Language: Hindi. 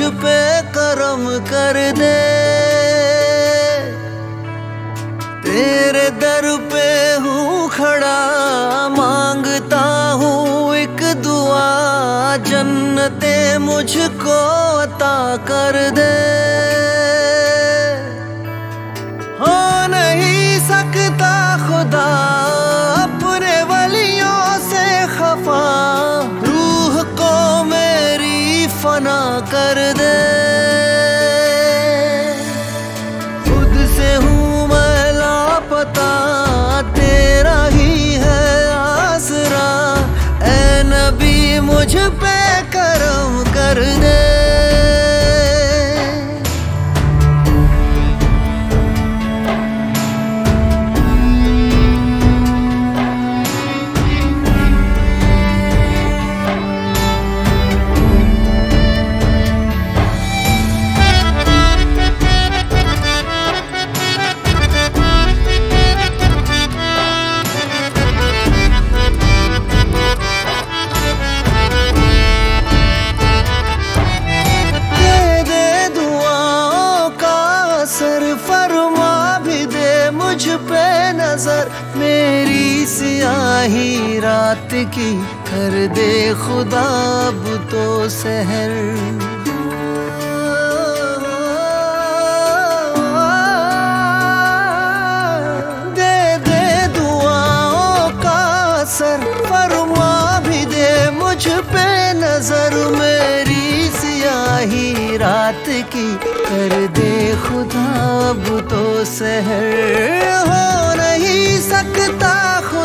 पे करम कर दे। तेरे दर पे हूँ खड़ा, मांगता हूँ एक दुआ, जन्नते मुझको अता कर दे। हो नहीं सकता खुदा अपने वलियों से खफा, रूह को मेरी फना कर दे। खुद से हूँ मैं लापता, तेरा ही है आसरा, ऐ नबी मुझ पे करम कर दे। फरमा भी दे मुझ पे नजर, मेरी सियाही रात की कर दे खुदा अब तो सहर। दे दे दुआओं का असर, फरमा भी दे मुझ पे नजर, मेरी सियाही रात की कर दे खुदा अब तो सहर। हो नहीं सकता